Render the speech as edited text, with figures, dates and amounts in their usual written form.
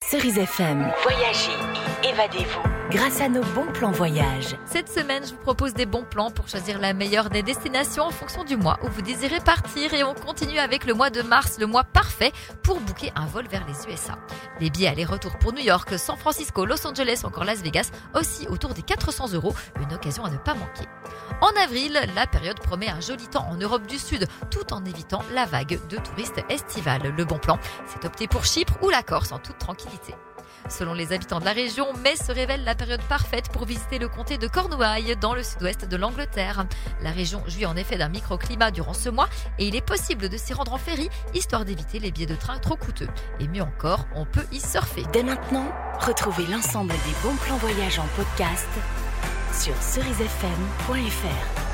Cerise FM. Voyagez et évadez-vous grâce à nos bons plans voyage. Cette semaine, je vous propose des bons plans pour choisir la meilleure des destinations en fonction du mois où vous désirez partir. Et on continue avec le mois de mars, le mois parfait pour booker un vol vers les USA. Les billets aller-retour pour New York, San Francisco, Los Angeles ou encore Las Vegas, aussi autour des 400 €, une occasion à ne pas manquer. En avril, la période promet un joli temps en Europe du Sud, tout en évitant la vague de touristes estivales. Le bon plan, c'est opter pour Chypre ou la Corse en toute tranquillité. Selon les habitants de la région, mai se révèle la période parfaite pour visiter le comté de Cornouailles dans le sud-ouest de l'Angleterre. La région jouit en effet d'un microclimat durant ce mois et il est possible de s'y rendre en ferry, histoire d'éviter les billets de train trop coûteux. Et mieux encore, on peut y surfer. Dès maintenant, retrouvez l'ensemble des bons plans voyage en podcast sur cerisefm.fr.